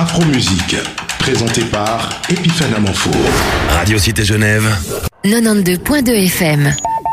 Afro-Musique, présenté par Epiphane Amanfour. Radio Cité Genève 92.2 FM.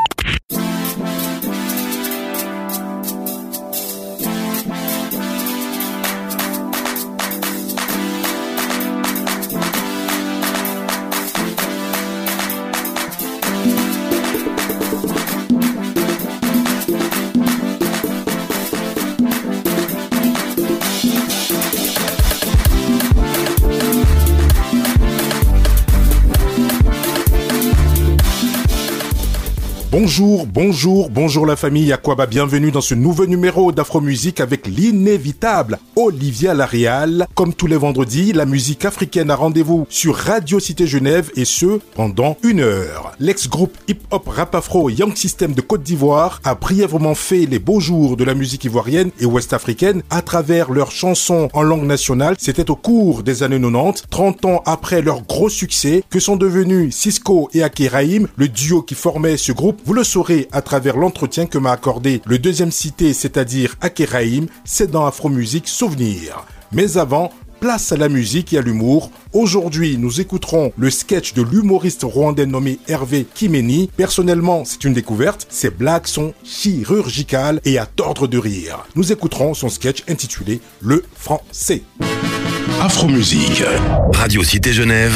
Bonjour la famille Aquaba, bienvenue dans ce nouveau numéro d'Afro-Musique avec l'inévitable Olivia Larial. Comme tous les vendredis, la musique africaine a rendez-vous sur Radio Cité Genève et ce, pendant 1 heure. L'ex-groupe hip-hop rap afro Young System de Côte d'Ivoire a brièvement fait les beaux jours de la musique ivoirienne et ouest-africaine à travers leurs chansons en langue nationale. C'était au cours des années 90, 30 ans après leur gros succès, que sont devenus Sisqo et Akiraïm, le duo qui formait ce groupe. Vous le saurez à travers l'entretien que m'a accordé le deuxième cité, c'est-à-dire Akiraïm, c'est dans Afro-Musique Souvenir. Mais avant, place à la musique et à l'humour. Aujourd'hui, nous écouterons le sketch de l'humoriste rwandais nommé Hervé Kimeni. Personnellement, c'est une découverte. Ses blagues sont chirurgicales et à tordre de rire. Nous écouterons son sketch intitulé Le Français. Afro-Musique. Radio Cité Genève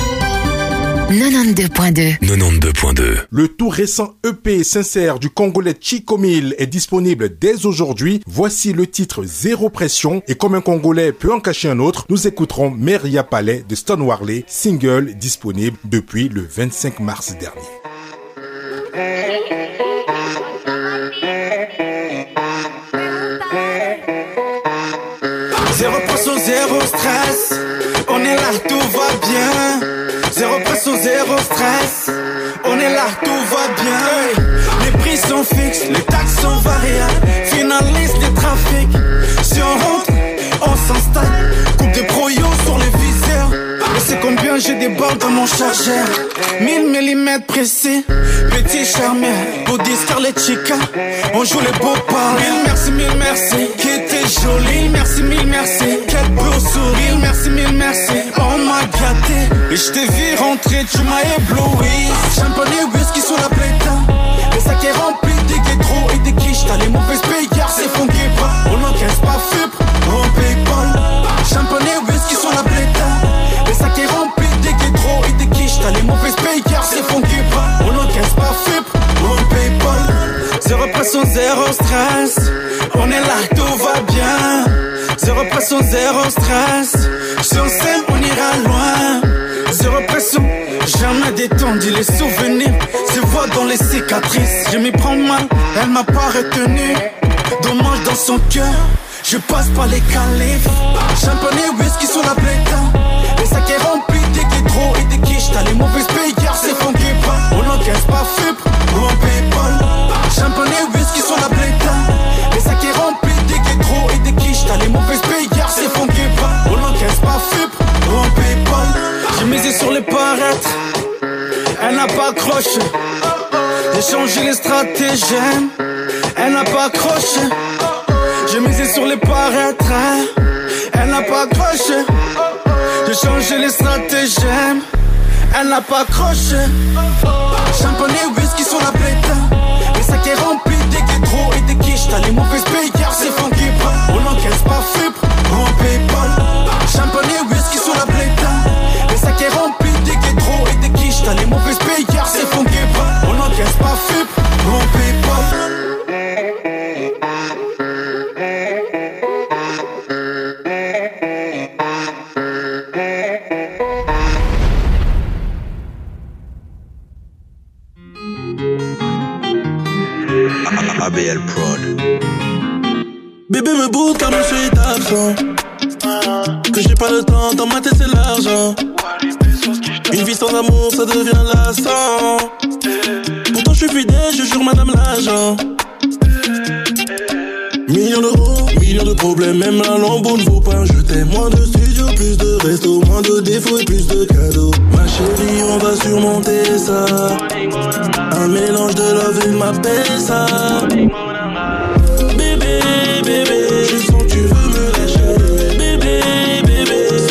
92.2. Le tout récent EP sincère du Congolais Chico Mille est disponible dès aujourd'hui. Voici le titre Zéro Pression et comme un Congolais peut en cacher un autre, nous écouterons Meria Palais de Stone Warley, single disponible depuis le 25 mars dernier. Zéro pression, zéro stress, on est là, tout va bien. Zéro pression, zéro stress, on est là, tout va bien. Les prix sont fixes, les taxes sont variables, finalise les trafics. Si on rentre, on s'installe, coupe de proyo sur les viseurs. Et c'est combien j'ai des balles dans mon chargeur. 1000 mm précis, petit charmeur, body Scarlet Chica, on joue les beaux parleurs. Mille merci, qui était jolie, merci, mille merci. Quel beau sourire, merci, mille merci. On m'a gâté, et je t'ai vu rentrer, tu m'as ébloui. Champagne et whisky sur la plata, le sac est rempli des guétros et des quiches. T'as les mauvaises payards, c'est funky pas. On n'encaisse pas fibre, on paye pas. Champagne et whisky sur la plata, le sac est rempli des guétros et des quiches. T'as les mauvaises payards, c'est funky pas. On n'encaisse pas fibre, on paye pas. Zéro pression, zéro stress, on est là, tout va bien. Zéro pression, zéro stress, si on s'aime, on ira loin. Zéro pression, jamais détendu, les souvenirs se voient dans les cicatrices. Je m'y prends mal, elle m'a pas retenu. Dommage dans son cœur, je passe par les califs. Champagne et whisky sur la plata, les sacs est rempli des guétros et des quiches. T'as les mauvaises payards, c'est funky pas. On n'encaisse pas fibre, on paye pas. Champagne et whisky sur la plata, les sacs est rempli des guétros et des quiches. T'as les mauvaises payards, c'est funky pas. On n'encaisse pas fibre, on paye pas. J'ai misé sur les paraîtres, elle n'a pas accroché. J'ai changé les stratagèmes, elle n'a pas accroché. J'ai misé sur les paraîtres, elle n'a pas accroché. J'ai changé les stratagèmes, elle n'a pas accroché. Champagne et whisky sur la plata, les sacs est rempli des guétros et des quiches. T'as les mauvaises payards, c'est funky pas. On n'encaisse pas fibre, on paye pas. Champagne et whisky sur la plata, les sacs est rempli des guétros et des quiches. T'as les mauvaises payards, c'est funky pas. On n'encaisse pas fibre, on paye pas. ABL Prod. Bébé me bouge car je suis absent. Que j'ai pas le temps, dans ma tête c'est l'argent. Une vie sans amour ça devient lassant. Pourtant je suis fidèle, je jure madame l'agent. Millions d'euros, millions de problèmes, même la lambeau ne vaut pas un je t'aime. Moins de studio, plus de resto, moins de défauts et plus de cadeaux. Ma chérie, on va surmonter ça. Un mélange de love et de ma paix, ça. Bébé, bébé, je sens que tu veux me lâcher. Bébé, bébé,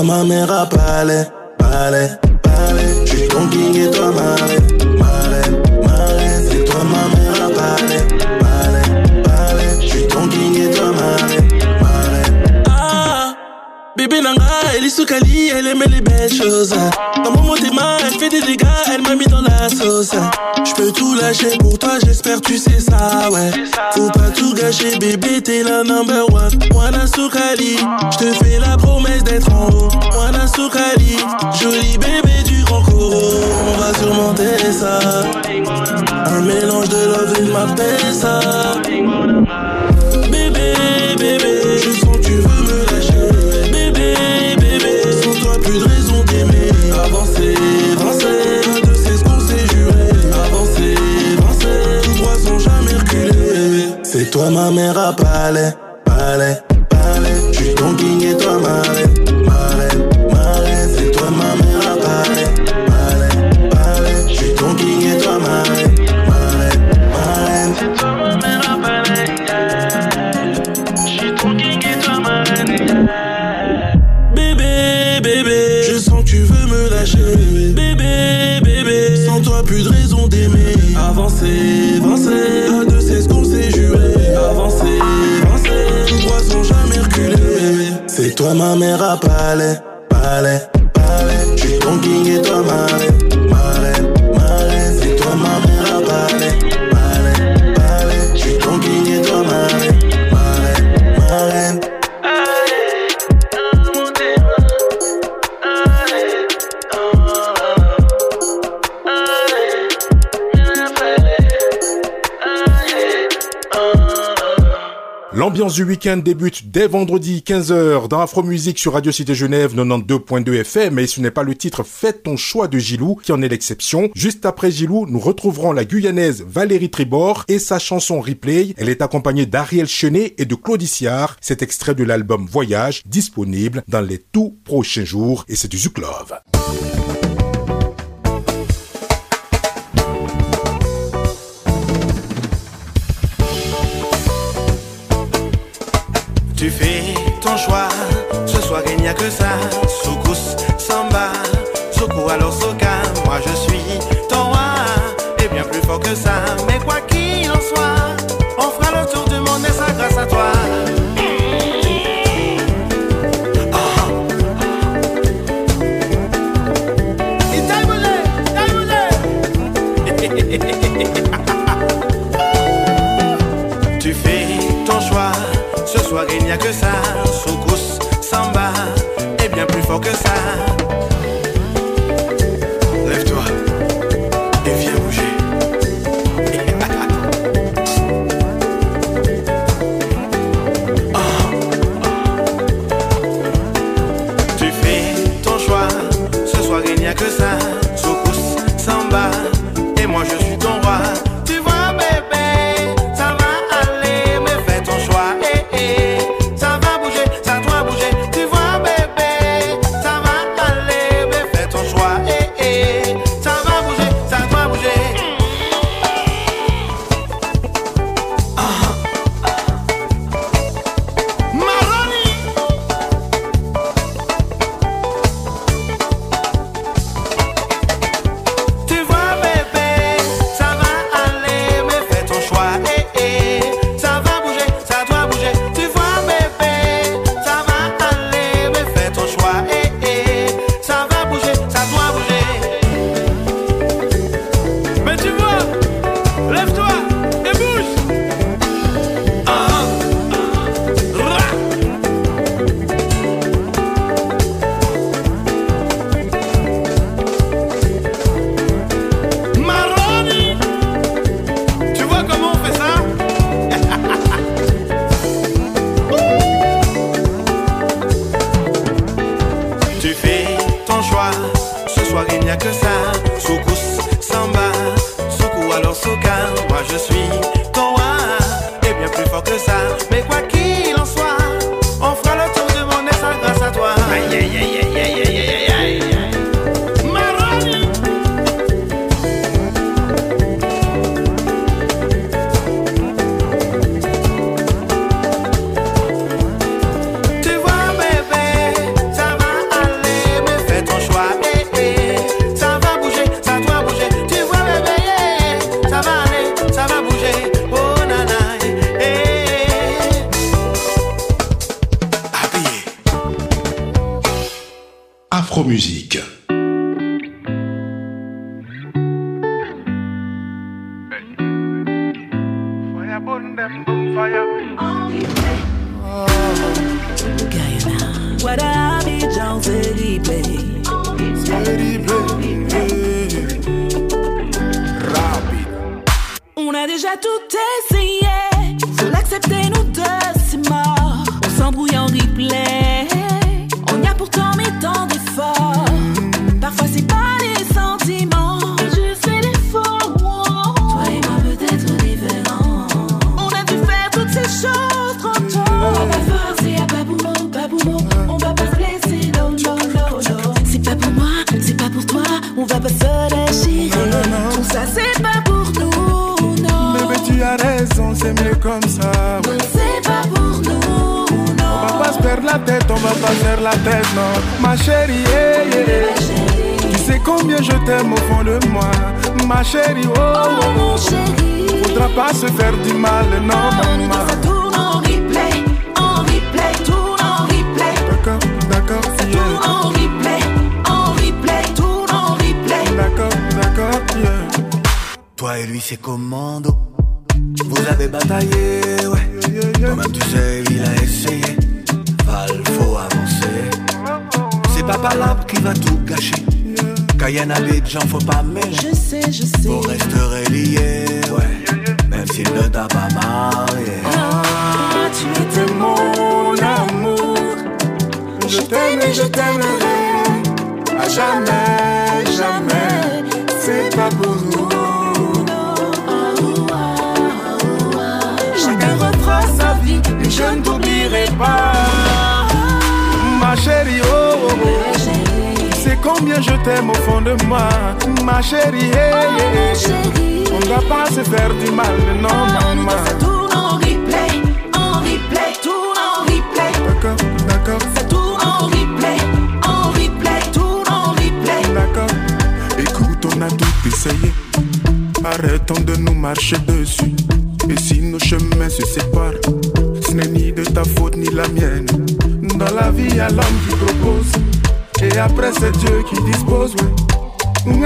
ma mère à palais, palais, palais. Je suis ton king et toi ma reine, ma reine, ma reine. C'est toi ma mère à palais, palais, palais. Je suis ton king et toi ma reine, ma reine. Ah, bébé Nanga, elle est sous Cali, elle aimait les belles choses. Dans mon motema, elle fait des dégâts, elle m'a mis dans la sauce. J'peux tout lâcher pour toi, j'espère tu sais ça, ouais. Faut pas tout gâcher, bébé, t'es la number one. Wana Soukali, j'te fais la promesse d'être en haut. Wana Soukali, joli bébé du grand Coro. On va surmonter ça. Un mélange de love et de ma ça. Bébé, bébé, je sens que tu veux me lâcher. Bébé, bébé, sans toi plus de raison d'aimer. Avancer, avancer, de c'est ce qu'on s'est juré. Avancer, avancer, tout droit sans jamais reculer. C'est toi ma mère à palais, palais, palais. J'suis ton king et toi ma reine, ma reine, ma reine. C'est toi ma mère à palais, palais, palais. J'suis ton king et toi ma reine, ma reine, ma reine. C'est toi ma mère à palais, j'suis ton king et toi ma reine. Bébé, bébé, je sens que tu veux me lâcher. Bébé, bébé, sans toi plus de raison d'aimer. Avancer, avancer, à deux c'est ce qu'on s'est juré. Avancer, avancer, tout droit sans jamais reculer. C'est toi ma mère à palais, palais, palais. J'suis ton king et toi ma reine, ma reine, ma reine. C'est toi ma mère à palais, palais, palais. J'suis ton king et toi ma reine, ma reine, ma reine. L'ambiance du week-end débute dès vendredi 15h dans Afro Musique sur Radio Cité Genève 92.2 FM, et ce n'est pas le titre Fais ton choix de Gilou qui en est l'exception. Juste après Gilou, nous retrouverons la Guyanaise Valérie Tribord et sa chanson Replay. Elle est accompagnée d'Ariel Chenet et de Claudiciard. C'est extrait de l'album Voyage, disponible dans les tout prochains jours, et c'est du Zouk Love. Tu fais ton choix, ce soir il n'y a que ça. Soukous, samba, soukou alors soka. Moi je suis ton roi, et bien plus fort que ça. Mais quoi qu'il en soit, on fera le tour du monde et ça grâce à toi. Tu fais ton choix, ce soir il n'y a que ça. Soukous, samba, et bien plus fort que ça. Lève-toi et viens bouger. Tu fais ton choix, ce soir il n'y a que ça. Soukous, samba, et moi je suis ton roi. Tu vois bébé, ça va aller, mais fais ton choix. Ça va bouger, ça doit bouger. Tu vois bébé, ça va aller, mais fais ton choix. Ça va bouger, ça doit bouger. Maroni. Tu vois bébé, Afro-musique. What I be John Steady play. On a déjà tout essayé. Faut l'accepter, nous deux, c'est mort. On s'embrouille en replay. On y a pourtant mis tant d'efforts. Parfois c'est pas les sentiments, juste les défauts. Toi et moi peut-être différents. On a dû faire toutes ces choses trop tôt. On va pas forcer à pas pour mot. On va pas se laisser, no. C'est pas pour moi, c'est pas pour toi. On va pas se déchirer. Tout ça c'est pas pour nous, non. Bébé tu as raison, c'est mieux comme ça. Non, c'est pas pour nous, non. On va pas se perdre la tête, on va pas faire la tête, non. Ma chérie, yeah, yeah. Tu sais combien je t'aime au fond de moi. Ma chérie, oh, mon chéri. Faudra pas se faire du mal, non, maman. Ça tourne en replay, tourne en replay. D'accord, ça tourne en replay, tourne en replay. D'accord, yeah. Toi et lui c'est commando. Vous avez bataillé, ouais. Toi-même tu sais, il a essayé. Val, faut avancer. C'est pas l'arbre qui va tout gâcher. Cayenne Abidjan, faut pas mélanger. Je sais. Vous resterez liés, ouais. Même s'il ne t'a pas marié. Ah, tu étais mon amour. Je t'aime et je t'aimerai. À jamais, jamais. C'est pas pour nous. Chacun refera sa vie, mais je ne t'oublierai pas. Ma chérie, oh, c'est combien je t'aime au fond de moi. Ma chérie, hey, chérie. On ne va pas se faire du mal, non, maman. Ça tourne en replay, tourne en replay. D'accord. Ça tourne en replay, tourne en replay. D'accord. Écoute, on a tout essayé. Arrêtons de nous marcher dessus. Et si nos chemins se séparent, ce n'est ni de ta faute ni la mienne. Dans la vie, y'a l'homme qui propose. Et après, c'est Dieu qui dispose, ouais.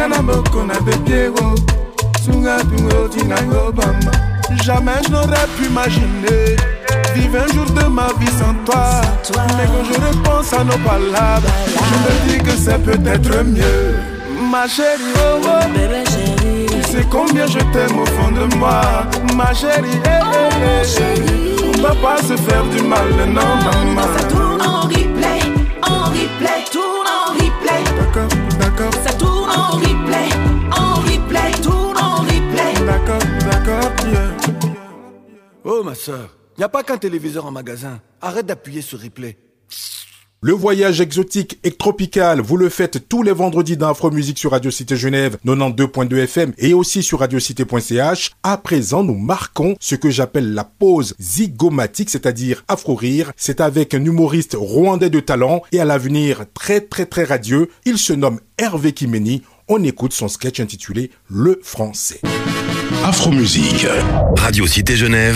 Jamais je n'aurais pu imaginer vivre un jour de ma vie sans toi. Mais quand je repense à nos palabres, je me dis que c'est peut-être mieux. Ma chérie, oh, oh. Bébé chérie. Tu sais combien je t'aime au fond de moi. Ma chérie, chérie. On va pas se faire du mal, non, maman. Ça tourne en replay, tourne en replay. D'accord. Ça tourne en replay, tourne en replay. D'accord, yeah. Oh ma soeur, y a pas qu'un téléviseur en magasin. Arrête d'appuyer sur replay. Le voyage exotique et tropical, vous le faites tous les vendredis dans Afro-musique sur Radio Cité Genève 92.2 FM et aussi sur radiocité.ch. À présent, nous marquons ce que j'appelle la pause zygomatique, c'est-à-dire Afro-rire. C'est avec un humoriste rwandais de talent et à l'avenir très radieux. Il se nomme Hervé Kimeni. On écoute son sketch intitulé Le Français. Afro-musique. Radio Cité Genève.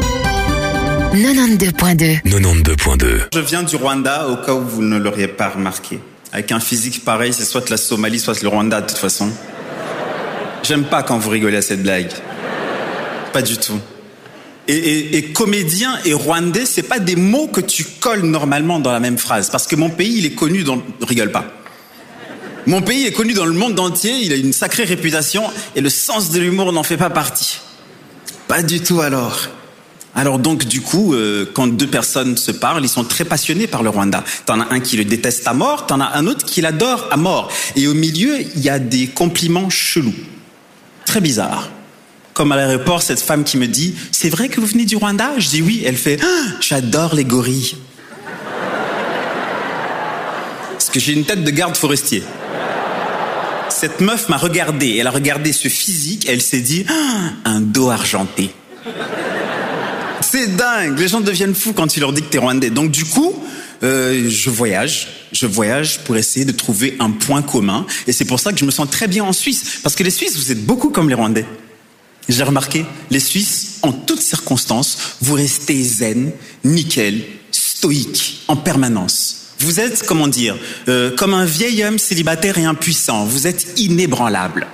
92.2. 92.2. Je viens du Rwanda, au cas où vous ne l'auriez pas remarqué. Avec un physique pareil, c'est soit la Somalie, soit le Rwanda, de toute façon. J'aime pas quand vous rigolez à cette blague. Pas du tout. Et comédien et rwandais, c'est pas des mots que tu colles normalement dans la même phrase. Parce que mon pays, il est connu dans... Rigole pas. Mon pays est connu dans le monde entier, il a une sacrée réputation, et le sens de l'humour n'en fait pas partie. Pas du tout alors. Alors donc du coup, quand deux personnes se parlent, ils sont très passionnés par le Rwanda. T'en as un qui le déteste à mort, t'en as un autre qui l'adore à mort. Et au milieu, il y a des compliments chelous. Très bizarres. Comme à l'aéroport, cette femme qui me dit « C'est vrai que vous venez du Rwanda ?» Je dis oui. Elle fait « J'adore les gorilles. » Parce que j'ai une tête de garde forestier. Cette meuf m'a regardé. Elle a regardé ce physique. Elle s'est dit « Un dos argenté. » C'est dingue, les gens deviennent fous quand tu leur dis que t'es rwandais. Donc du coup, je voyage pour essayer de trouver un point commun. Et c'est pour ça que je me sens très bien en Suisse. Parce que les Suisses, vous êtes beaucoup comme les Rwandais. J'ai remarqué, les Suisses, en toutes circonstances, vous restez zen, nickel, stoïque, en permanence. Vous êtes, comment dire, comme un vieil homme célibataire et impuissant. Vous êtes inébranlable.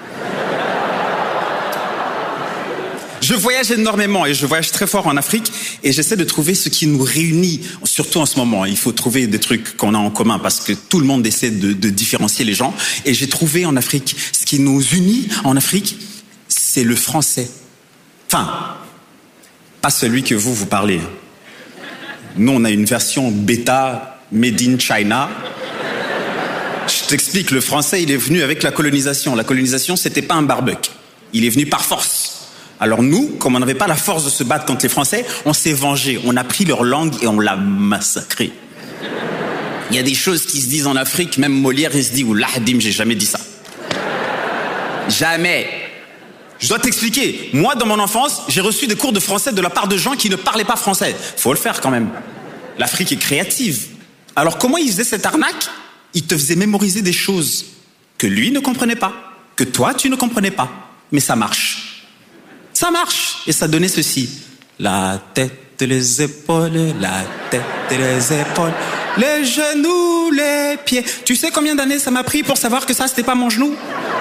Je voyage énormément et je voyage très fort en Afrique et j'essaie de trouver ce qui nous réunit, surtout en ce moment. Il faut trouver des trucs qu'on a en commun parce que tout le monde essaie de différencier les gens. Et j'ai trouvé en Afrique, ce qui nous unit en Afrique, c'est le français. Enfin, pas celui que vous parlez. Nous, on a une version bêta, made in China. Je t'explique, le français, il est venu avec la colonisation. La colonisation, c'était pas un barbecue. Il est venu par force. Alors nous, comme on n'avait pas la force de se battre contre les Français, on s'est vengé. On a pris leur langue et on l'a massacrée. Il y a des choses qui se disent en Afrique, même Molière, il se dit, oulah, Hadim, j'ai jamais dit ça. Jamais. Je dois t'expliquer. Moi, dans mon enfance, j'ai reçu des cours de français de la part de gens qui ne parlaient pas français. Faut le faire quand même. L'Afrique est créative. Alors comment il faisait cette arnaque? Il te faisait mémoriser des choses que lui ne comprenait pas, que toi, tu ne comprenais pas. Mais ça marche. Ça marche. Et ça donnait ceci. La tête, les épaules, la tête et les épaules, les genoux, les pieds. Tu sais combien d'années ça m'a pris pour savoir que ça, c'était pas mon genou?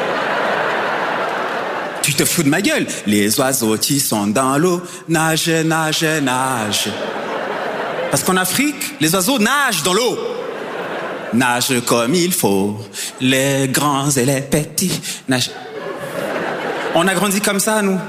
Tu te fous de ma gueule. Les oiseaux qui sont dans l'eau, nagent, nagent, nagent. Parce qu'en Afrique, les oiseaux nagent dans l'eau. Nagent comme il faut. Les grands et les petits nagent. On a grandi comme ça, nous.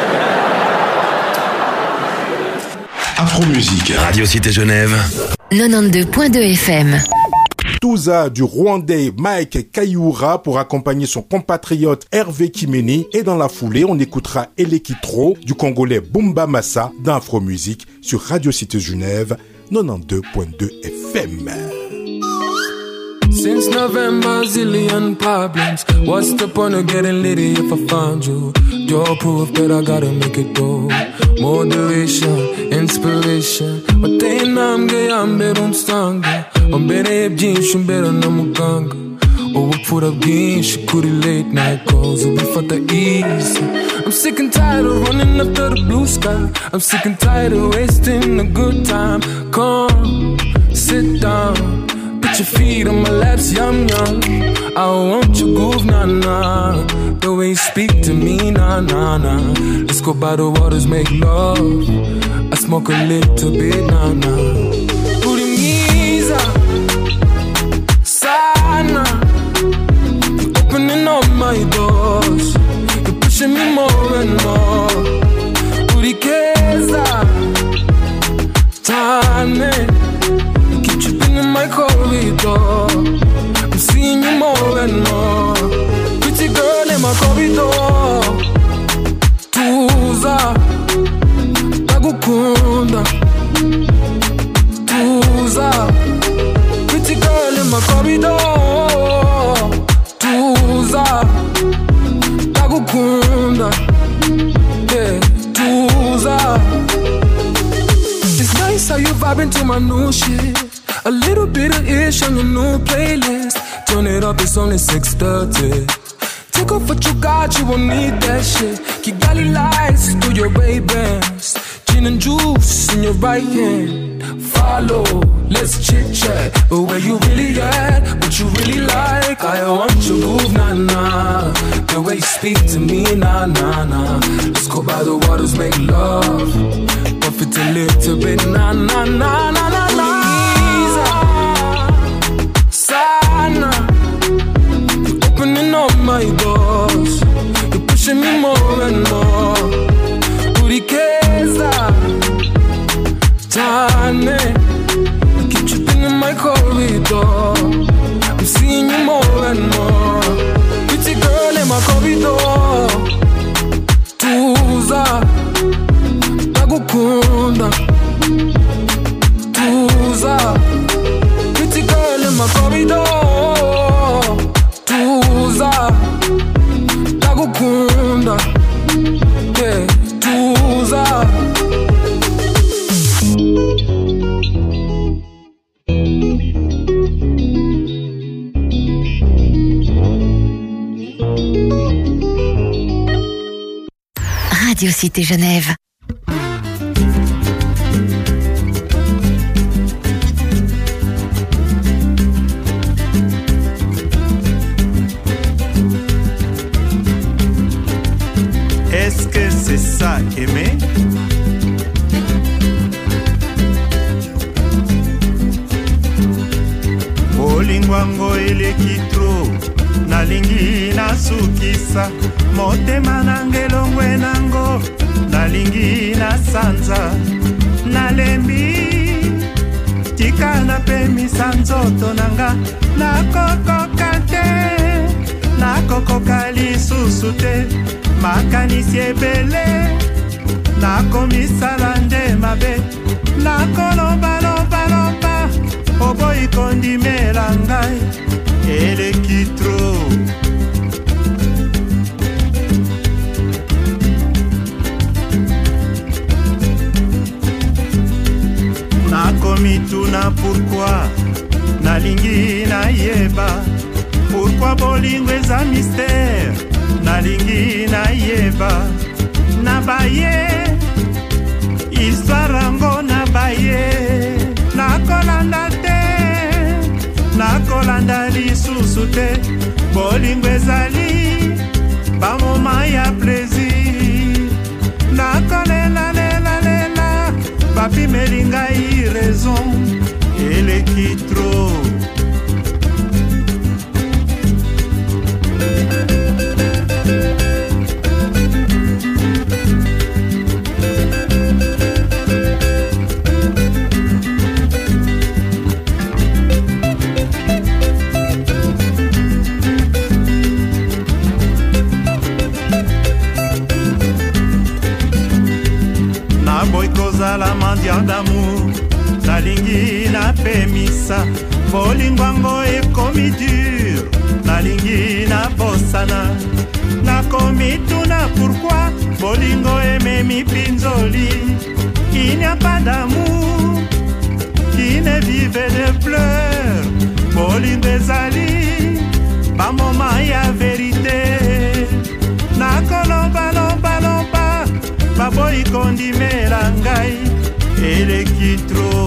Afro-musique. Radio Cité Genève. 92.2 FM. Touza du Rwandais Mike Kayura pour accompagner son compatriote Hervé Kimeni. Et dans la foulée, on écoutera Elekitro du Congolais Bumba Massa d'Afro-musique sur Radio Cité Genève 92.2 FM. Since November, zillion problems. What's the point of getting litty if I found you? Your proof that I gotta make it go. Moderation, inspiration. But they namge ambe rumstanga. Ombere byinshi mbere na muganga. Ubupfura bwinshi kuri late night calls. Ubifata easy. I'm sick and tired of running after the blue sky. I'm sick and tired of wasting a good time. Come, sit down. Put your feet on my laps, yum yum. I want your groove, nah nah. The way you speak to me, nah nah nah. Let's go by the waters, make love. I smoke a little bit, nah nah. Urimiza, sana. You're opening all my doors. You're pushing me more and more. Urikeza, tane. In my corridor, I'm seeing you more and more. Pretty girl in my corridor. Tuza, tagukunda. Tuza, pretty girl in my corridor. Tuza, tagukunda. Yeah, Tuza. It's nice how you vibing to my new shit. A little bit of ish on your new playlist. Turn it up, it's only 6:30. Take off what you got, you won't need that shit. Kigali lights through your Ray-Bans. Gin and juice in your right hand. Follow, let's chit-chat. But where you really at, what you really like. I want your groove, nah-nah. The way you speak to me, nah-nah-nah. Let's go by the waters, make love. Puff it a little bit, nah-nah-nah-nah-nah-nah. Sana, you're opening all my doors. You're pushing me more and more. Urikeza, tane. You keep tripping in my corridor. I'm seeing you more and more. Pretty girl in my corridor. Tuza, tagukunda. Tuza. In my corridor, Tuza, tagukunda, yeah, Tuza. Radio Cité Genève. Est-ce que c'est ça aimer? Bolingwango eleki tro nalingi nasukisa motema nangelongwe nango nalingi nasanza nalembi tika napemisa nzoto nanga nakokoka te nakokoka lisusu te makanisi ebele nakomisala nde mabe nakolobaloba oboyi kondimela ngai eleki tro nakomituna pourquoi nalingi nayeba pourquoi bolingo eza mystère nalingi nayeba nabaye histoire yango nabaye nakolanda te nakolanda lisusu te bolingo ezali bamoma ya plaisir nakolelalela bapimeli ngai raison eleki tro la mendiant d'amour nalingi napemisa bolingwango ekomi dur nalingi nabosana nakomituna pourquoi bolingo ememi pinzoli il n'y a pas d'amour qui ne vive de pleurs bolingo ezali bamoma ya vérité nakolobaloba baboyi kondimela ngai eleki tro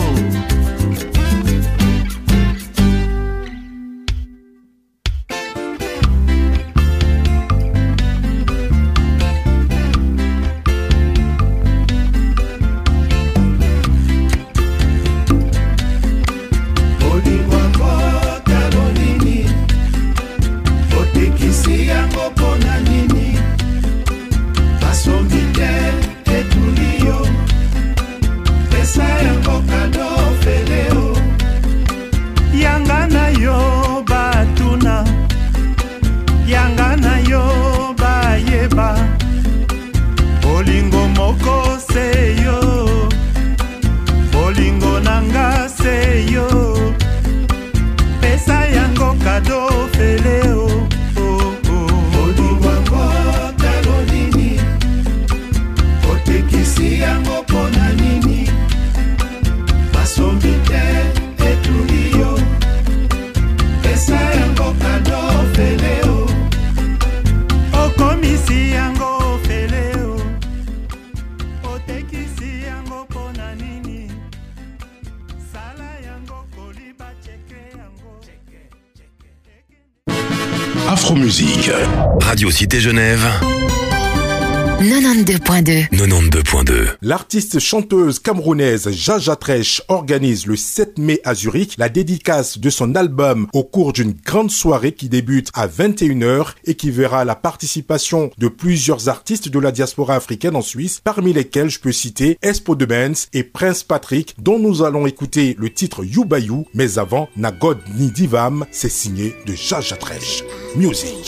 Afromusique. Radio Cité Genève. 92.2. 92.2. L'artiste chanteuse camerounaise Jaja Trèche organise le 7 mai à Zurich la dédicace de son album au cours d'une grande soirée qui débute à 21h et qui verra la participation de plusieurs artistes de la diaspora africaine en Suisse, parmi lesquels je peux citer Espo de Benz et Prince Patrick, dont nous allons écouter le titre You Bayou, mais avant Nagod Ni Divam, c'est signé de Jaja Trèche. Music.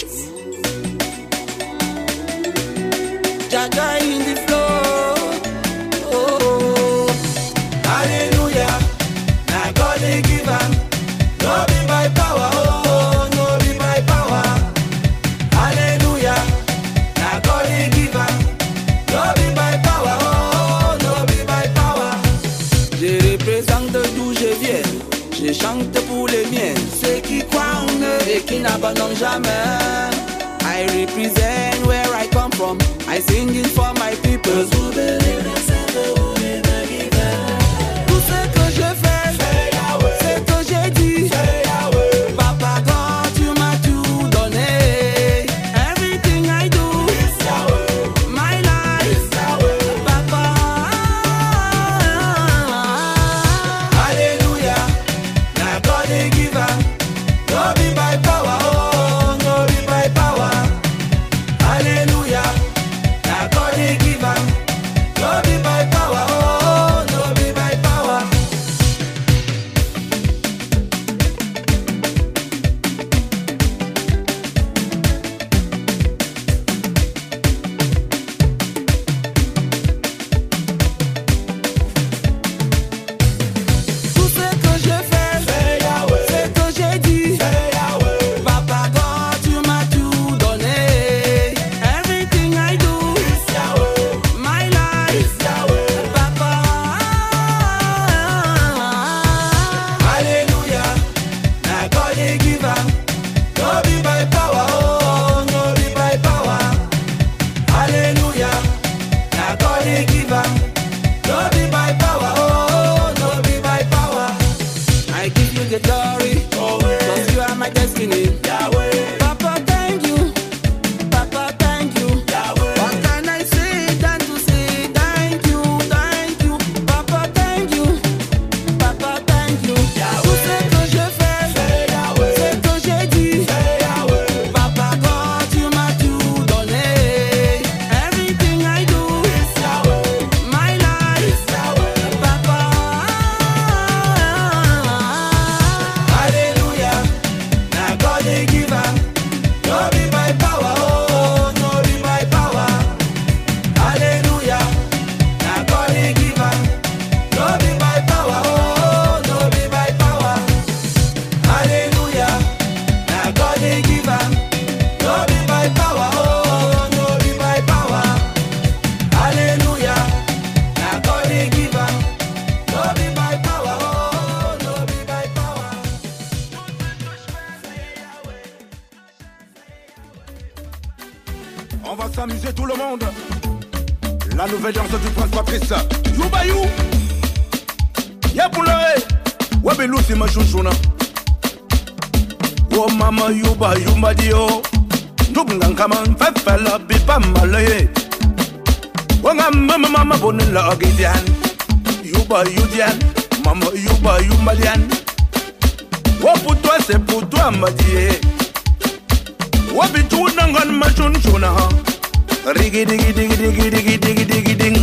Jaja in the floor, oh, hallelujah, now God they give am, no be by power, oh, no be by power, hallelujah, now God they give am, no be by power, oh, no be by power. Je représente d'où je viens, je chante pour les miens, ceux qui croient en eux et qui n'abandonnent jamais. I represent where I come from. I sing it for my people. Who believe themselves, who never give up. Tout ce que je fais, ce que j'ai dit. Papa God, tu m'as tout donné. Everything I do, my life. now God they give am. No be by power, oh, no be by power. I give you the glory, cause you are my destiny. Yahweh. Papa, thank you. Papa, thank you. Yahweh. What can I say than to say thank you, thank you. Papa, thank you. Papa, thank you. Yahweh. Tout ce que je fais, ce que j'ai dit, Papa God, tu m'as tout donné. Everything I do, my life, Papa. Hallelujah. Now God they give am. No be by power, oh, no be by power. Hallelujah. Now God they give am. No be by power, oh, no be by power. Hallelujah. Now God they give am. No be by power, oh, no be by power. Hallelujah. Now God they give am. No be by power, oh, no be by power. On va s'amuser tout le monde. La nouvelle danse du prince Patrice. Youbayou. Yaboulare. Wabelou c'est ma chouchouna. Oh mama youbayou madio. Nubngankaman fefela bipa malaye. Wanga mama bonela agidian. Youbayou dian. Mama youbayou malian. Wa pour toi c'est pour toi madie. Wabi tunangan machunchuna. Rigi digi digi digi digi digi digi ding.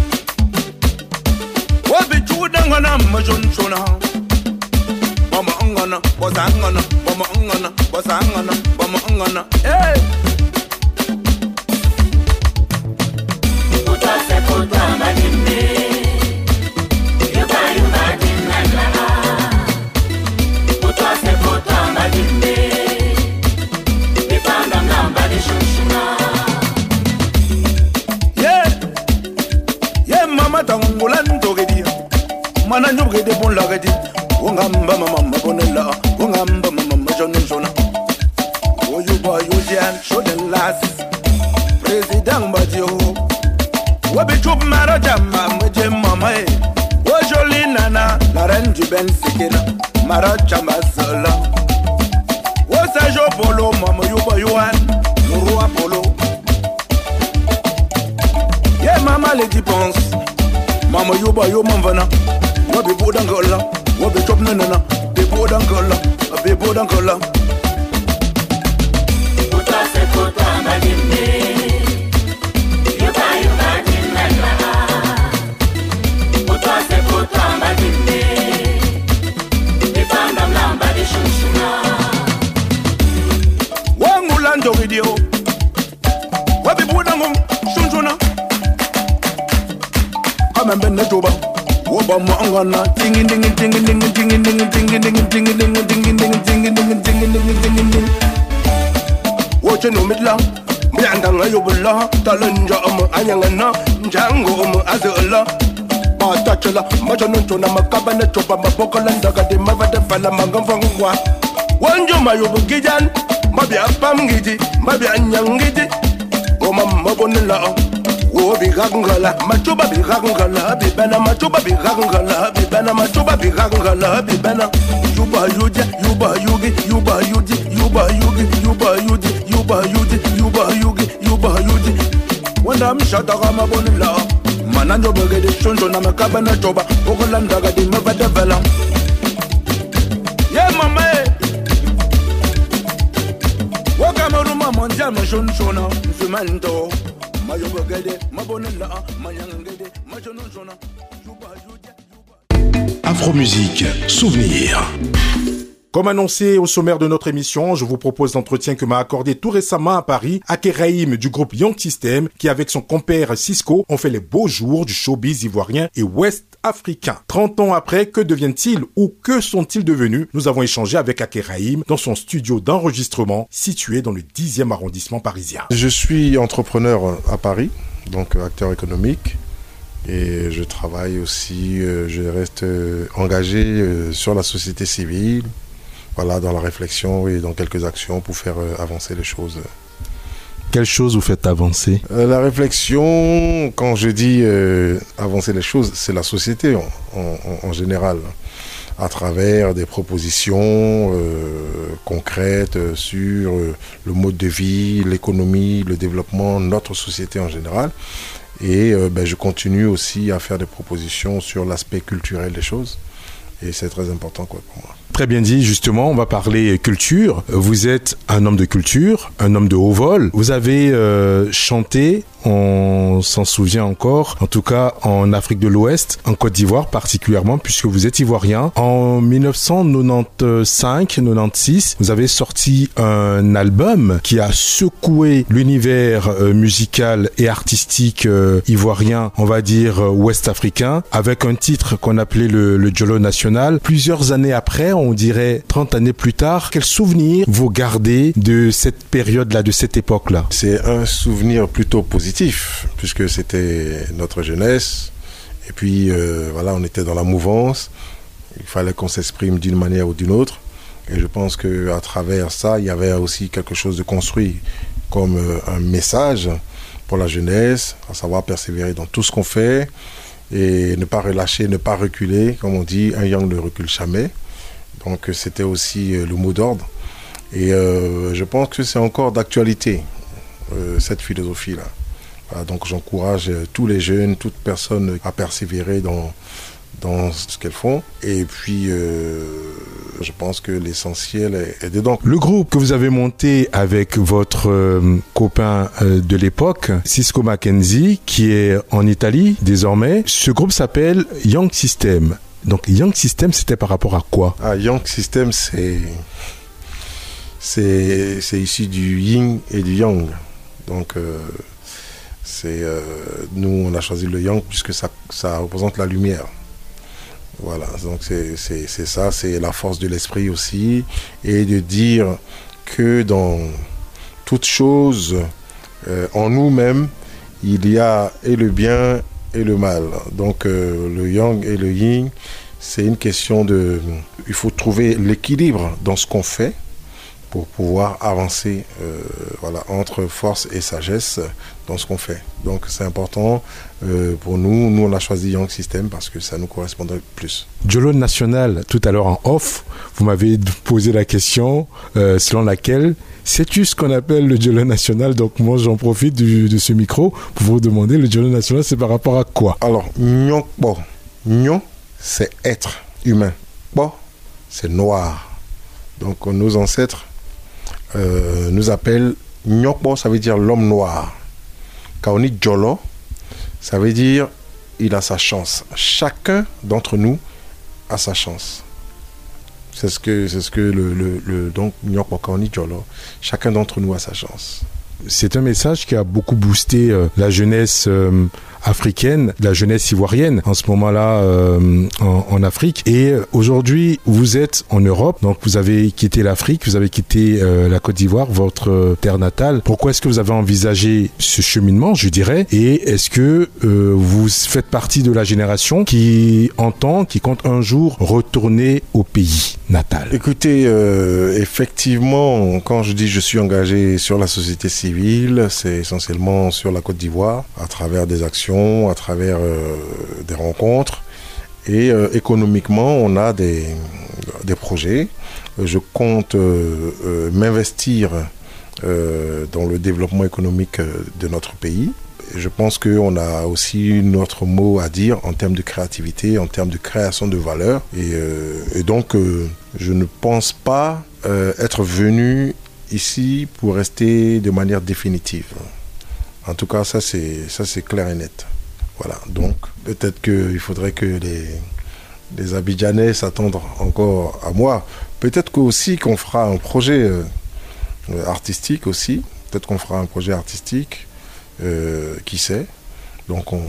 Wabi tunangan machunchuna. Mama angana, bosangana, mama angana, bosangana, mama angana. Hey. Pour toi c'est pour toi madimé. Youbayou madimana. Pour toi c'est pour toi madimé. Yeah, mama tangulan togedi. Mana nyugede bon lagedi. Wongamba mama bonella. Wongamba mama jonjona. Woyuba yujian shoden last. President Badio. Wabi chup marajama mje mama e. Wojoli nana la reine du Ben Sekena. Marachama sola. Wosajo polo mama yuba yuan. Roi polo. Yeah mama les dépenses. Mama yuba yo manvana. Wabi bodangola. Wabi chop nanana. Be bodangola. Be bodangola. Pour toi c'est pour toi madimé. Youbayou madimana. Pour toi c'est pour toi madimé. Bipanda mlamba de chouchouna. Wangulando video. Wabi bodangom shunjuna. Kamembe nejoba. Woba mangana. Tingi dingi tingi dingi tingi dingi tingi dingi tingi dingi tingi dingi tingi dingi tingi dingi tingi dingi. Woche no midla. Miandanga yobula. Talanja anyangana. Njango azela. Batachela. Majanunchona makabane choba mabokolanda gade mavade fala mangamfangwa. Wanjo mayobu gijan. Mabi apam gidi. Mabi anyangidi. Oma mabonela. Oh bigangala, machuba bigangala, bibana machuba bigangala, bibana machuba bigangala, bibana. Yuba yuji, yuba yugi, yuba yuji, yuba yugi, yuba yuji, yuba yuji, yuba yugi, yuba yuji. Wanda mshata kama bonela, mananjo bagede shonjo na makabana choba, okolanda gadi mavada vela. Yeah mama, wakamuruma mondia mshonshona, msumanto. Afromusique, souvenir. Comme annoncé au sommaire de notre émission, je vous propose l'entretien que m'a accordé tout récemment à Paris Akeraïm du groupe Young System qui avec son compère Cisco ont fait les beaux jours du showbiz ivoirien et ouest africain. 30 ans après, que deviennent-ils ou que sont-ils devenus? Nous avons échangé avec Akeraïm dans son studio d'enregistrement situé dans le 10e arrondissement parisien. Je suis entrepreneur à Paris, donc acteur économique. Et je travaille aussi, je reste engagé sur la société civile, voilà, dans la réflexion et dans quelques actions pour faire avancer les choses Quelle chose vous faites avancer? La réflexion, quand je dis avancer les choses, c'est la société en général, à travers des propositions concrètes sur le mode de vie, l'économie, le développement, notre société en général. Et je continue aussi à faire des propositions sur l'aspect culturel des choses. Et c'est très important pour moi. Très bien dit, justement, on va parler culture. Vous êtes un homme de culture, un homme de haut vol. Vous avez chanté, on s'en souvient encore, en tout cas en Afrique de l'Ouest, en Côte d'Ivoire particulièrement, puisque vous êtes ivoirien. En 1995-96, vous avez sorti un album qui a secoué l'univers musical et artistique ivoirien, on va dire ouest-africain, avec un titre qu'on appelait le Jolo National. Plusieurs années après, on dirait 30 années plus tard, quel souvenir vous gardez de cette période-là, de cette époque-là? C'est un souvenir plutôt positif, puisque c'était notre jeunesse. Et puis, on était dans la mouvance. Il fallait qu'on s'exprime d'une manière ou d'une autre. Et je pense qu'à travers ça, il y avait aussi quelque chose de construit comme un message pour la jeunesse, à savoir persévérer dans tout ce qu'on fait et ne pas relâcher, ne pas reculer. Comme on dit, un yang ne recule jamais. Donc c'était aussi le mot d'ordre. Et je pense que c'est encore d'actualité, cette philosophie-là. Voilà, donc j'encourage tous les jeunes, toute personne à persévérer dans ce qu'elles font. Et puis je pense que l'essentiel est dedans. Le groupe que vous avez monté avec votre copain de l'époque, Cisco Mackenzie, qui est en Italie désormais, ce groupe s'appelle Young System. Donc Young System, c'était par rapport à quoi? Young System, c'est issu du yin et du yang. Donc nous on a choisi le yang puisque ça représente la lumière. Voilà, donc c'est ça, c'est la force de l'esprit aussi, et de dire que dans toute chose, en nous-mêmes, il y a et le bien et le mal. Donc le yang et le yin, c'est une question de... Il faut trouver l'équilibre dans ce qu'on fait pour pouvoir avancer entre force et sagesse dans ce qu'on fait. Donc c'est important pour nous. Nous, on a choisi Young System parce que ça nous correspondait plus. Jolo National, tout à l'heure en off, vous m'avez posé la question selon laquelle... Sais-tu ce qu'on appelle le Jolo National? Donc moi j'en profite de ce micro pour vous demander, le Jolo National c'est par rapport à quoi? Alors, Nyokbo, Nyon c'est être humain, Bo c'est noir. Donc nos ancêtres nous appellent Nyokbo, ça veut dire l'homme noir. Kaoni Jolo, ça veut dire il a sa chance. Chacun d'entre nous a sa chance. C'est ce que donc Nyokbo Kaoni Jolo, chacun d'entre nous a sa chance. C'est un message qui a beaucoup boosté la jeunesse africaine, la jeunesse ivoirienne en ce moment-là en Afrique. Et aujourd'hui, vous êtes en Europe, donc vous avez quitté l'Afrique, vous avez quitté la Côte d'Ivoire, votre terre natale. Pourquoi est-ce que vous avez envisagé ce cheminement, je dirais, et est-ce que vous faites partie de la génération qui compte un jour retourner au pays natal? Écoutez, effectivement, quand je dis je suis engagé sur la société civile, c'est essentiellement sur la Côte d'Ivoire, à travers des actions, à travers des rencontres. Et économiquement, on a des projets. Je compte m'investir dans le développement économique de notre pays. Je pense qu'on a aussi notre mot à dire en termes de créativité, en termes de création de valeur. Et donc, je ne pense pas être venu ici pour rester de manière définitive. En tout cas, ça c'est clair et net. Voilà, donc peut-être qu'il faudrait que les Abidjanais s'attendent encore à moi. Peut-être qu'aussi qu'on fera un projet artistique aussi. Peut-être qu'on fera un projet artistique, qui sait. Donc on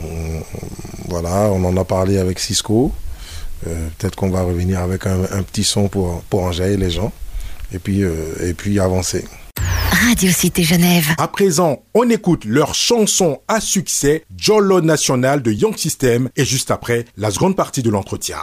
en a parlé avec Cisco. Peut-être qu'on va revenir avec un petit son pour enjailler les gens et puis avancer. Radio Cité Genève. À présent, on écoute leur chanson à succès, Jolo National de Young System, et juste après, la seconde partie de l'entretien.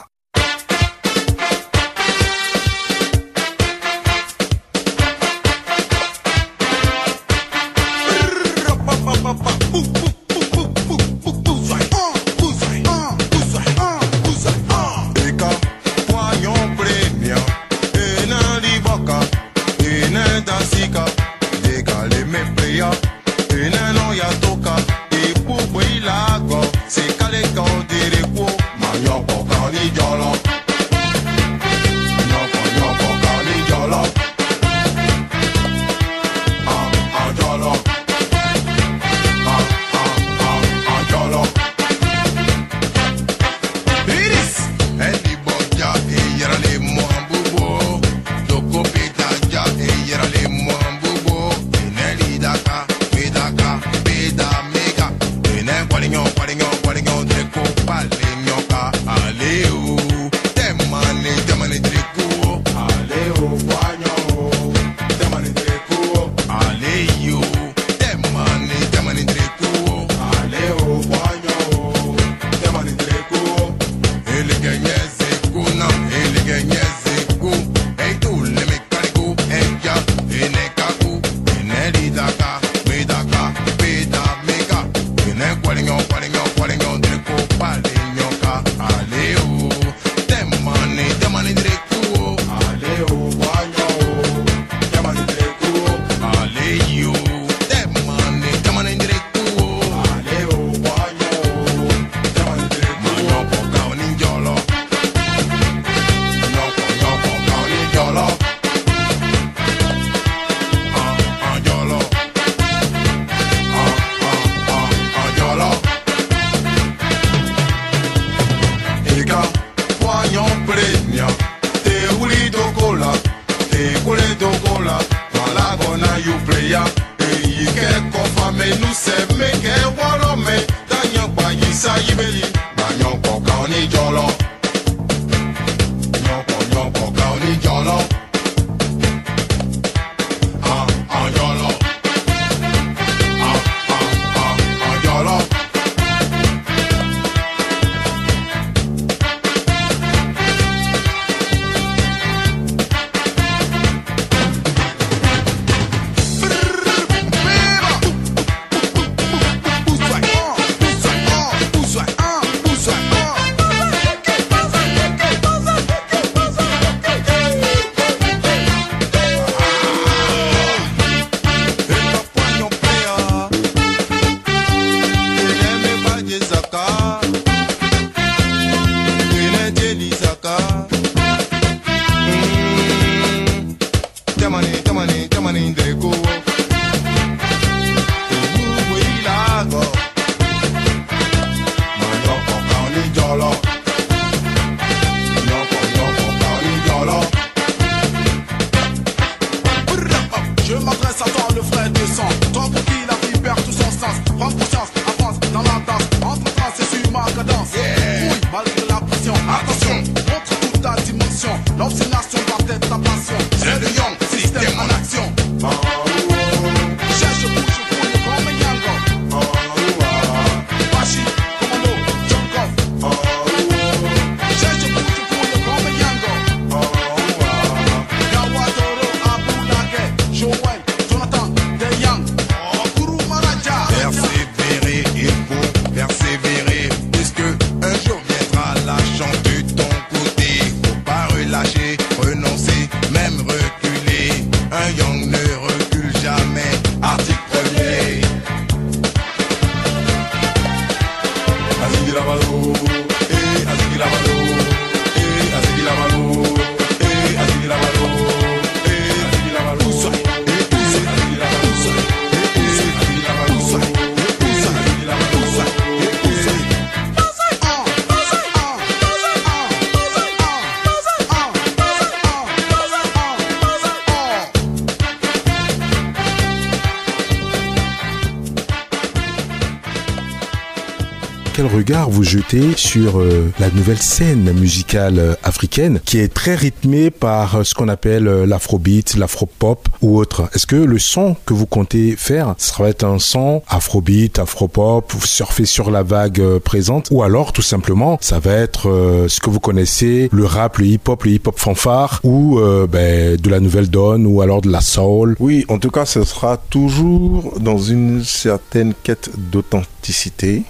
Quel regard vous jetez sur la nouvelle scène musicale africaine qui est très rythmée par ce qu'on appelle l'afrobeat, l'afropop ou autre? Est-ce que le son que vous comptez faire, ça va être un son afrobeat, afropop, surfer sur la vague présente, ou alors tout simplement ça va être ce que vous connaissez, le rap, le hip-hop fanfare, ou de la nouvelle donne, ou alors de la soul? Oui, en tout cas ce sera toujours dans une certaine quête d'authenticité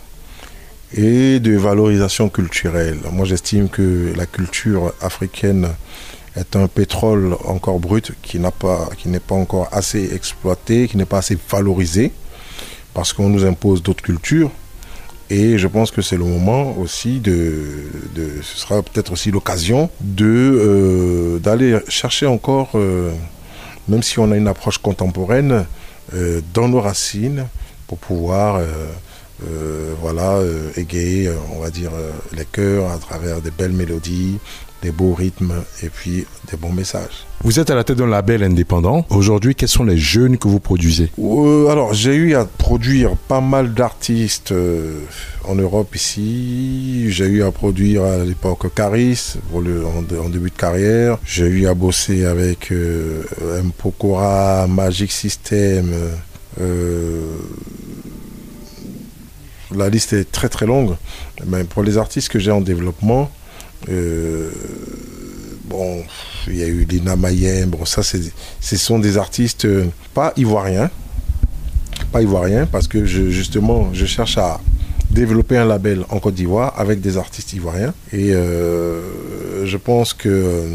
et de valorisation culturelle. Moi, j'estime que la culture africaine est un pétrole encore brut qui n'est pas encore assez exploité, qui n'est pas assez valorisé, parce qu'on nous impose d'autres cultures. Et je pense que c'est le moment aussi ce sera peut-être aussi l'occasion d'aller chercher encore, même si on a une approche contemporaine, dans nos racines, pour pouvoir égayer, on va dire, les cœurs à travers des belles mélodies, des beaux rythmes et puis des bons messages. Vous êtes à la tête d'un label indépendant. Aujourd'hui, quels sont les jeunes que vous produisez? Alors, j'ai eu à produire pas mal d'artistes en Europe ici. J'ai eu à produire à l'époque Caris en début de carrière. J'ai eu à bosser avec Mpokora, Magic System. La liste est très très longue. Mais pour les artistes que j'ai en développement, il y a eu Lina Mayem. Bon, ça, ce sont des artistes pas ivoiriens, parce que je cherche à développer un label en Côte d'Ivoire avec des artistes ivoiriens. Et je pense que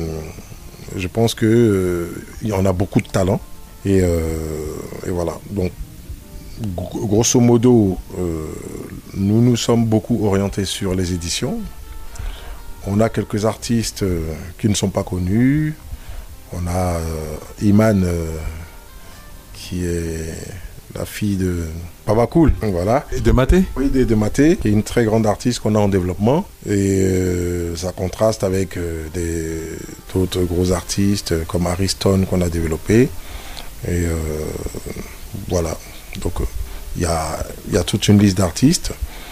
il y en a beaucoup de talent. Et voilà. Donc, grosso modo, nous sommes beaucoup orientés sur les éditions. On a quelques artistes qui ne sont pas connus. On a Iman, qui est la fille de Baba Cool. Voilà. Et de Maté? Oui, de Maté, qui est une très grande artiste qu'on a en développement. Et ça contraste avec d'autres gros artistes comme Ariston qu'on a développé. Et voilà. Donc, il y a toute une liste d'artistes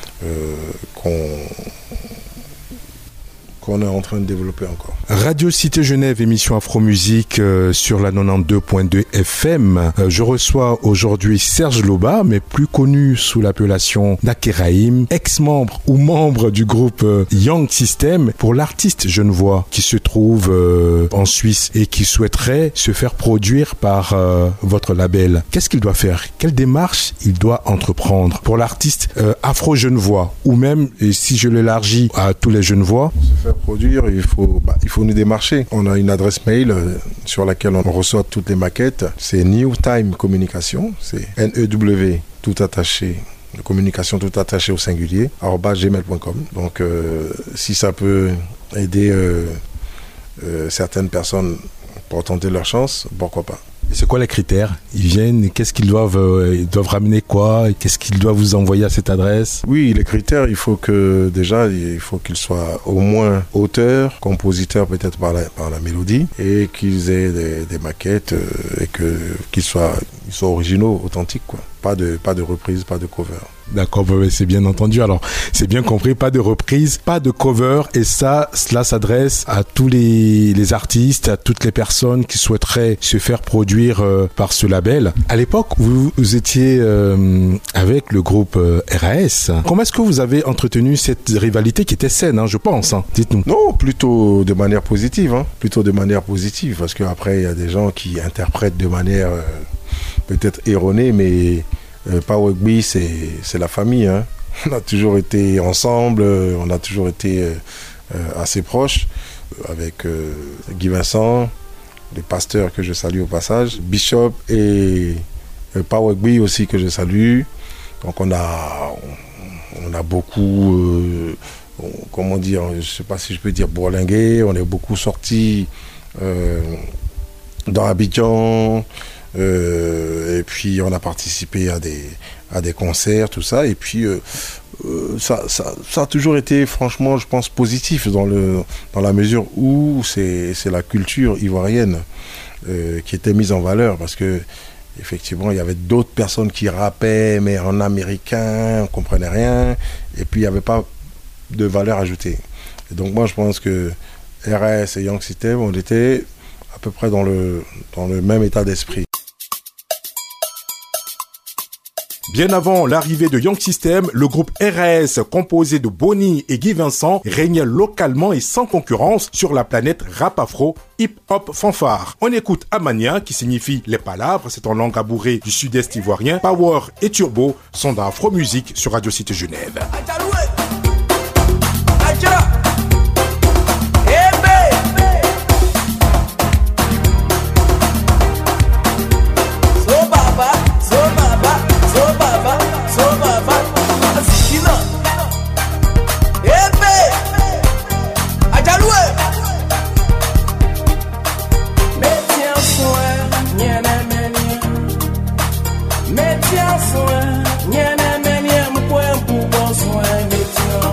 qu'on est en train de développer encore. Radio Cité Genève, émission Afro-Musique sur la 92.2 FM. Je reçois aujourd'hui Serge Loba, mais plus connu sous l'appellation d'Akeraïm, ex-membre ou membre du groupe Young System. Pour l'artiste genevois qui se trouve en Suisse et qui souhaiterait se faire produire par votre label, qu'est-ce qu'il doit faire? Quelle démarche il doit entreprendre? Pour l'artiste afro-genevois, ou même, et si je l'élargis à tous les genevois, se faire produire, il faut nous démarcher. On a une adresse mail sur laquelle on reçoit toutes les maquettes. C'est New Time Communication, c'est NEW tout attaché, communication tout attaché au singulier, @gmail.com. Donc si ça peut aider certaines personnes pour tenter leur chance, pourquoi pas. Et c'est quoi les critères? Ils viennent, qu'est-ce qu'ils doivent ramener quoi? Qu'est-ce qu'ils doivent vous envoyer à cette adresse? Oui, les critères, il faut qu'ils soient au moins auteurs, compositeurs peut-être par la mélodie, et qu'ils aient des maquettes et qu'ils soient originaux, authentiques, quoi. Pas de reprise, pas de cover. D'accord, c'est bien entendu. Alors, c'est bien compris, pas de reprise, pas de cover, et cela s'adresse à tous les artistes, à toutes les personnes qui souhaiteraient se faire produire par ce label. À l'époque, vous étiez avec le groupe RAS. Comment est-ce que vous avez entretenu cette rivalité qui était saine, je pense, dites-nous? Non, plutôt de manière positive, parce qu'après, il y a des gens qui interprètent de manière peut-être erronée, mais Power Rugby, c'est la famille. On a toujours été ensemble, on a toujours été assez proches, avec Guy Vincent, les pasteurs que je salue au passage, Bishop et Power Rugby aussi que je salue. Donc on a beaucoup, comment dire, je ne sais pas si je peux dire bourlingué, on est beaucoup sortis dans Abidjan. Et puis on a participé à des concerts, tout ça, et puis ça a toujours été, franchement, je pense, positif dans la mesure où c'est la culture ivoirienne qui était mise en valeur, parce que effectivement il y avait d'autres personnes qui rappaient mais en américain, on comprenait rien, et puis il n'y avait pas de valeur ajoutée. Et donc moi je pense que RS et Young System, on était à peu près dans le même état d'esprit. Bien avant l'arrivée de Young System, le groupe RAS, composé de Bonnie et Guy Vincent, régnait localement et sans concurrence sur la planète rap afro, hip-hop fanfare. On écoute Amania, qui signifie les palabres, c'est en langue abourée du sud-est ivoirien. Power et Turbo sont dans Afro Musique sur Radio Cité Genève. Tiens, soin, n'y en a même, n'y a pas un pour bon soin, mais tiens.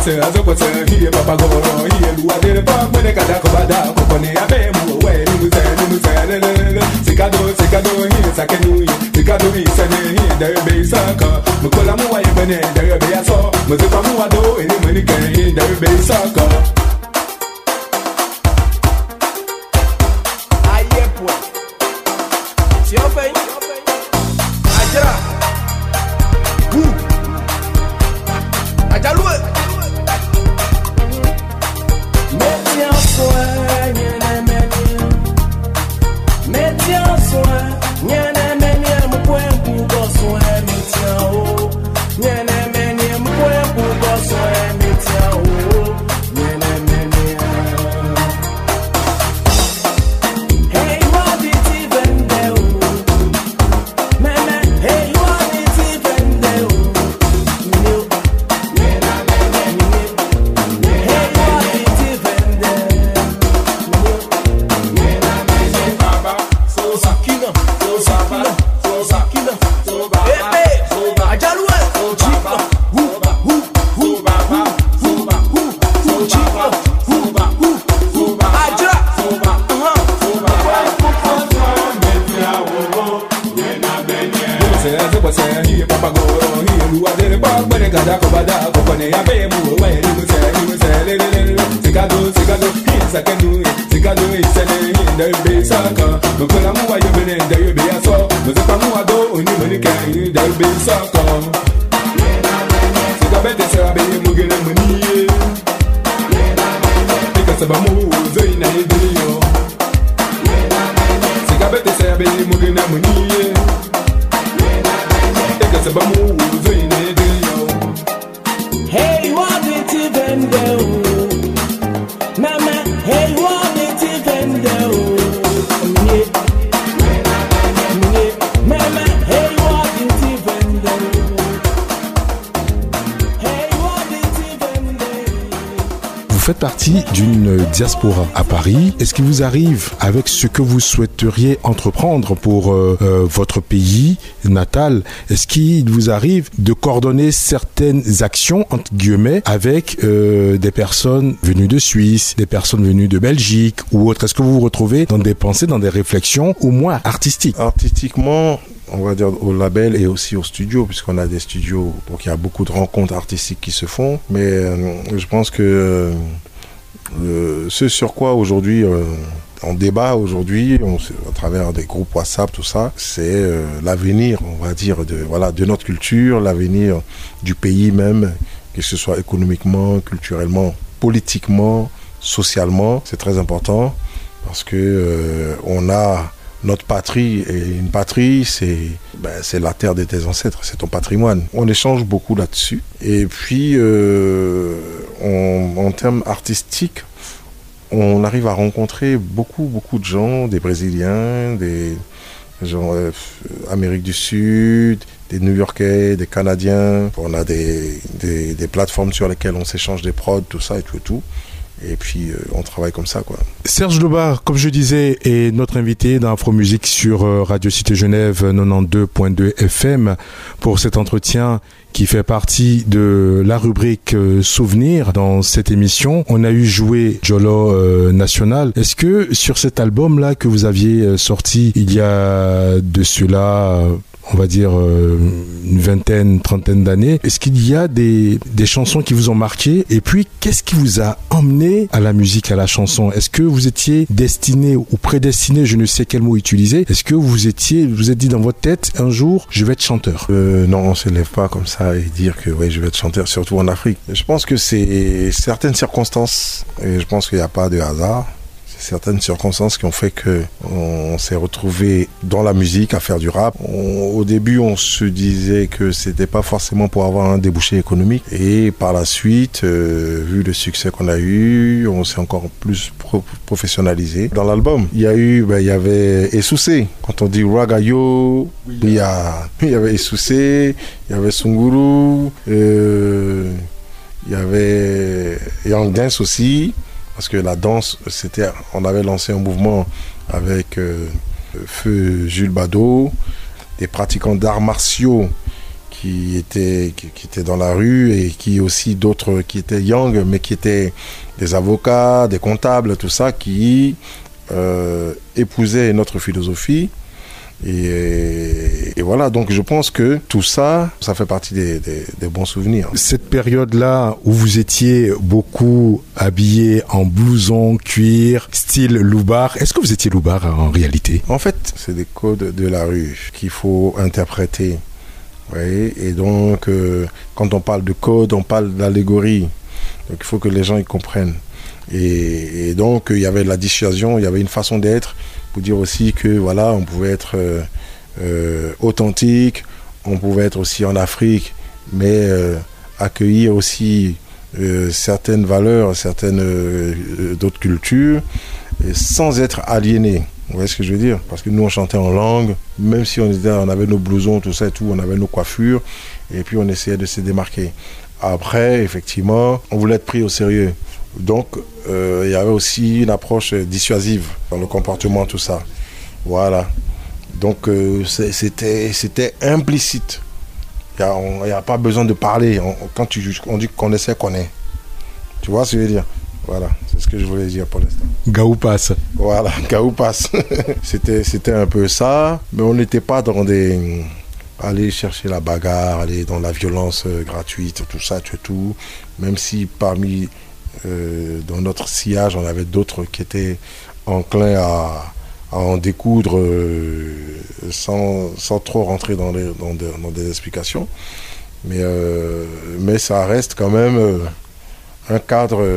faites partie d'une diaspora à Paris. Est-ce qu'il vous arrive, avec ce que vous souhaiteriez entreprendre pour votre pays natal, est-ce qu'il vous arrive de coordonner certaines actions, entre guillemets, avec des personnes venues de Suisse, des personnes venues de Belgique ou autres? Est-ce que vous vous retrouvez dans des pensées, dans des réflexions au moins artistiques? Artistiquement, on va dire au label et aussi au studio, puisqu'on a des studios, donc il y a beaucoup de rencontres artistiques qui se font, mais je pense que ce sur quoi aujourd'hui on débat aujourd'hui, à travers des groupes WhatsApp, tout ça, c'est l'avenir, on va dire, de notre culture, l'avenir du pays même, que ce soit économiquement, culturellement, politiquement, socialement. C'est très important parce que on a notre patrie, et une patrie, c'est la terre de tes ancêtres, c'est ton patrimoine. On échange beaucoup là-dessus. Et puis, en termes artistiques, on arrive à rencontrer beaucoup de gens, des Brésiliens, des gens Amérique du Sud, des New-Yorkais, des Canadiens. On a des plateformes sur lesquelles on s'échange des prods, tout ça et tout. Et puis on travaille comme ça, quoi. Serge Lobar, comme je disais, est notre invité dans Afro Musique sur Radio Cité Genève 92.2 FM pour cet entretien qui fait partie de la rubrique Souvenirs dans cette émission. On a eu joué Jolo National. Est-ce que sur cet album-là que vous aviez sorti il y a de cela, on va dire une vingtaine, trentaine d'années, est-ce qu'il y a des chansons qui vous ont marqué? Et puis, qu'est-ce qui vous a emmené à la musique, à la chanson? Est-ce que vous étiez destiné ou prédestiné, je ne sais quel mot utiliser, est-ce que vous êtes dit dans votre tête, un jour, je vais être chanteur? Non, on ne se lève pas comme ça et dire que ouais, je vais être chanteur, surtout en Afrique. Je pense que c'est certaines circonstances, et je pense qu'il n'y a pas de hasard. Certaines circonstances qui ont fait qu'on s'est retrouvé dans la musique à faire du rap. Au début, on se disait que c'était pas forcément pour avoir un débouché économique. Et par la suite, vu le succès qu'on a eu, on s'est encore plus professionnalisé. Dans l'album, il y avait Essoussé. Quand on dit Ragayo, il y avait Essoussé, il y avait Sunguru, il y avait Young Dance aussi. Parce que la danse, on avait lancé un mouvement avec Feu Jules Bado, des pratiquants d'arts martiaux qui étaient dans la rue et qui aussi d'autres qui étaient young, mais qui étaient des avocats, des comptables, tout ça, qui épousaient notre philosophie. Et voilà, donc je pense que tout ça, ça fait partie des bons souvenirs. Cette période-là où vous étiez beaucoup habillé en blouson, cuir, style loubard, est-ce que vous étiez loubard en réalité? En fait, c'est des codes de la rue qu'il faut interpréter. Oui, et donc, quand on parle de code, on parle d'allégorie. Donc, il faut que les gens y comprennent. Et donc, il y avait la dissuasion, il y avait une façon d'être pour dire aussi que, voilà, on pouvait être authentique, on pouvait être aussi en Afrique, mais accueillir aussi certaines valeurs, certaines d'autres cultures, sans être aliéné. Vous voyez ce que je veux dire? Parce que nous, on chantait en langue, même si on avait nos blousons, tout ça et tout, on avait nos coiffures, et puis on essayait de se démarquer. Après, effectivement, on voulait être pris au sérieux. Donc, il y avait aussi une approche dissuasive dans le comportement, tout ça. Voilà. Donc, c'était implicite. Il n'y a pas besoin de parler. Quand on dit qu'on essaie, qu'on est. Tu vois ce que je veux dire? Voilà, c'est ce que je voulais dire pour l'instant. Gaou passe. Voilà, Gaou passe. C'était un peu ça, mais on n'était pas dans aller chercher la bagarre, aller dans la violence gratuite, tout ça, tout. Même si parmi, dans notre sillage, on avait d'autres qui étaient enclins à en découdre sans trop rentrer dans des explications. Mais ça reste quand même un cadre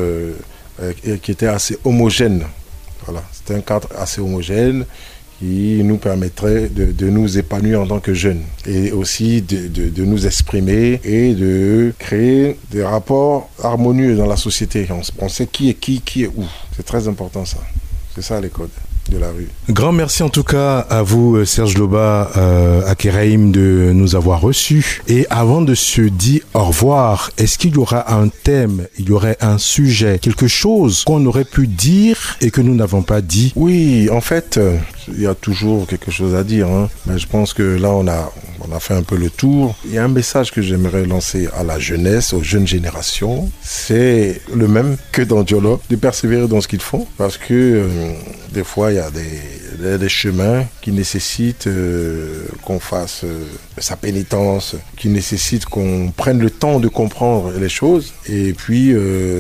qui était assez homogène. Voilà, c'était un cadre assez homogène qui nous permettrait de nous épanouir en tant que jeunes et aussi de nous exprimer et de créer des rapports harmonieux dans la société. On sait qui est où. C'est très important ça. C'est ça les codes de la rue. Grand merci en tout cas à vous Serge Loba, à Kéraïm de nous avoir reçus. Et avant de se dire au revoir, est-ce qu'il y aura un thème, il y aurait un sujet, quelque chose qu'on aurait pu dire et que nous n'avons pas dit? Oui, en fait, il y a toujours quelque chose à dire, hein. Mais je pense que là on a fait un peu le tour. Il y a un message que j'aimerais lancer à la jeunesse, aux jeunes générations. C'est le même que dans Diolo, de persévérer dans ce qu'ils font, parce que des fois il y a des chemins qui nécessitent qu'on fasse sa pénitence, qui nécessitent qu'on prenne le temps de comprendre les choses. Et puis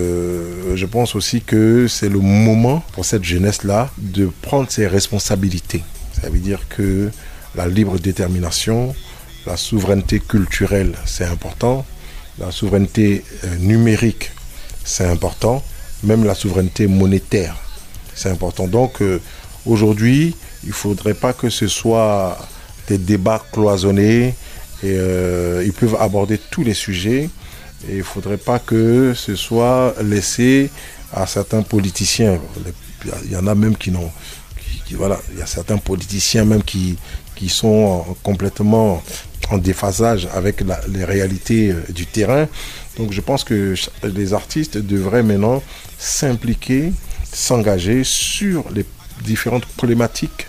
je pense aussi que c'est le moment pour cette jeunesse-là de prendre ses responsabilités. Ça veut dire que la libre détermination, la souveraineté culturelle, c'est important. La souveraineté numérique, c'est important. Même la souveraineté monétaire, c'est important. Donc, aujourd'hui, il ne faudrait pas que ce soit des débats cloisonnés. Et, ils peuvent aborder tous les sujets. Et il ne faudrait pas que ce soit laissé à certains politiciens. Il y en a même qui n'ont... Voilà, il y a certains politiciens même qui sont complètement en déphasage avec les réalités du terrain. Donc je pense que les artistes devraient maintenant s'impliquer, s'engager sur les différentes problématiques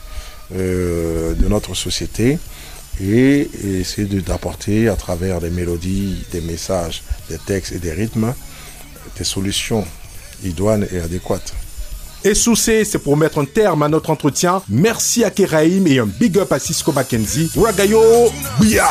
de notre société et essayer d'apporter à travers des mélodies, des messages, des textes et des rythmes, des solutions idoines et adéquates. Et sous c'est pour mettre un terme à notre entretien. Merci à Kéraïm et un big up à Cisco Mackenzie. Ragayo, bia!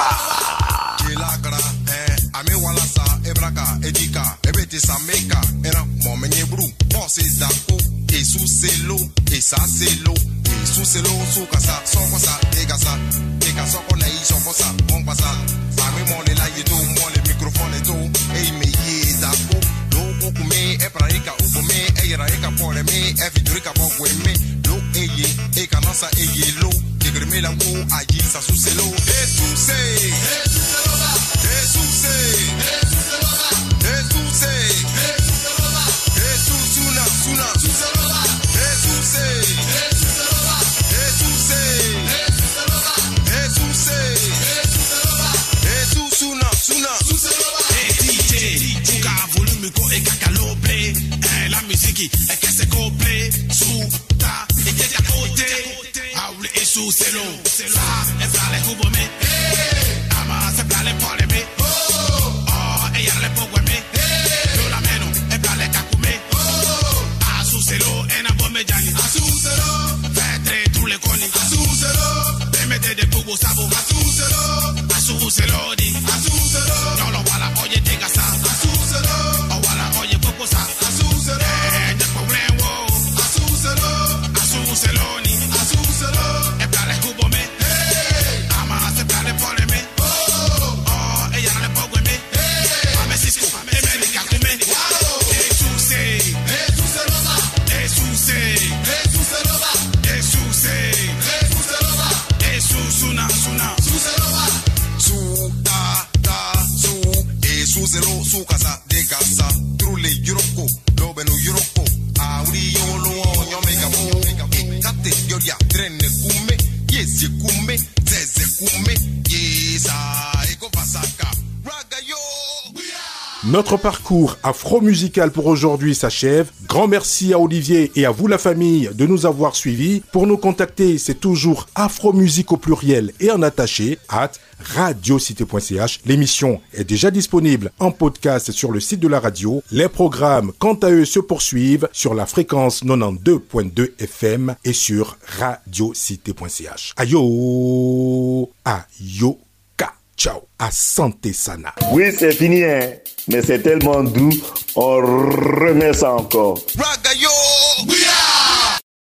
C'est l'eau, ça, et ça les couvre-mais, ama, c'est plein les problèmes. Suzelo, Sukasa, Degasa, Trule, Yuroko, Dobeno, Yuroko, Auri, Yolo, Yomegamo, Kate, Yoria, Trene, Kume, Yes, Kume, Zeze, Kume, Yesa, Ego Vasaka, Ragayo. Notre parcours afro-musical pour aujourd'hui s'achève. Grand merci à Olivier et à vous la famille de nous avoir suivis. Pour nous contacter, c'est toujours afromusique au pluriel et en attaché @radiocité.ch. L'émission est déjà disponible en podcast sur le site de la radio. Les programmes, quant à eux, se poursuivent sur la fréquence 92.2 FM et sur radiocité.ch. Ayo, ayo. Ciao, asante sana. Oui, c'est fini, hein, mais c'est tellement doux, on remet ça encore.